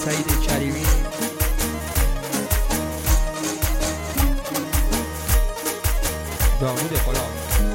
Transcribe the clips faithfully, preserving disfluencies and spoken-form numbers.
سعید کریمی. داوود غلام.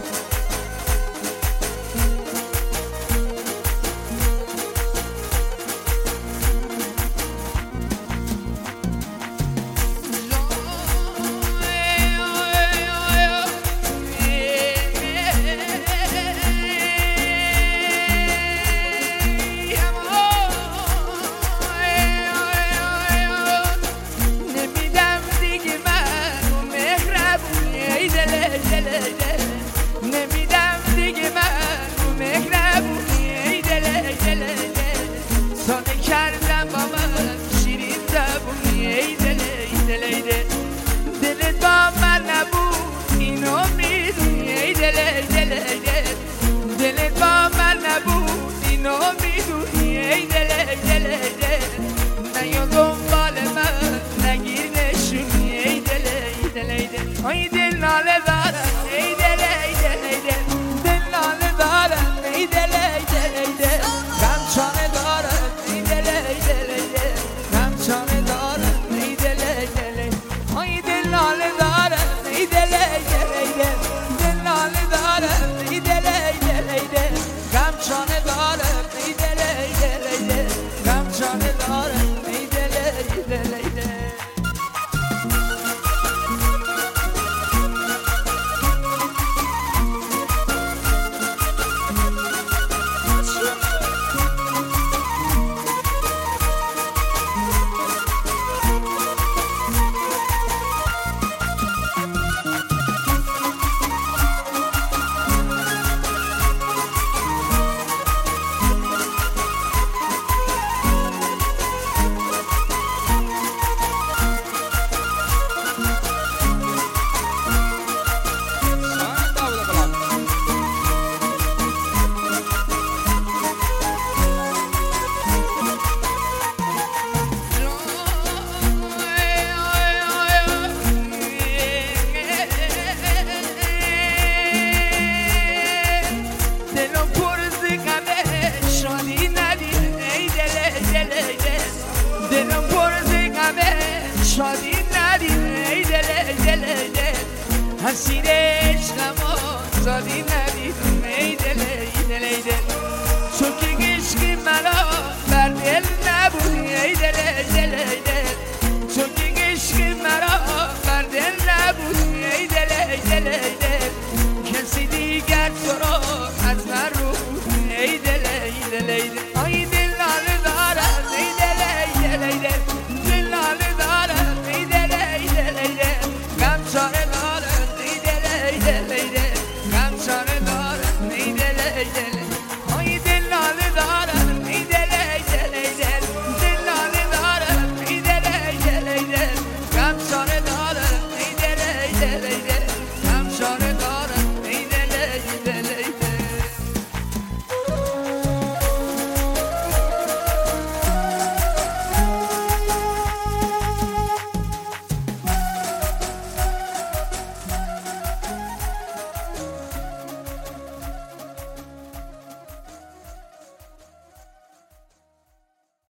نمیدم دیگه من مهربونی ای دل دل سانه کردم با من شیرین زبونی ای دل دل دل دلت با من نبود اینو میدونی ای دل دل دل دلت با من نبود اینو میدونی ای دل دل دل نیا دنبال من نگیر نشونی ای دل دل دل ای دل ناله دارم ای دل ای دل ای دل دل ناله دارم ای دل ای دل ای دل غم چانه دارم ای دل ای دل ای دل غم چانه دارم ای دل ای دل ای دل ناله دارم ای دل ای دل ای دل دل ناله دارم ای دل ای دل ای دل غم چانه دارم ای دل ای دل ای دل غم چانه دارم ای دل ای دل ای دل شادی ندیم ای دل دل دل حسیر عشقمو شادی ندیم ای دل دل دل چون که عشقی مرا بر دل نبودی ای دل دل دل چون که عشقی مرا بر دل نبودی ای دل دل دل کسی دیگر تو رو از من رو بودی ای دل دل دل ای دل ناله دارم ای دل دل دل دل ناله دارم ای دل دل دل غم چاره دارم ای دل دل دل غم چاره دارم ای دل دل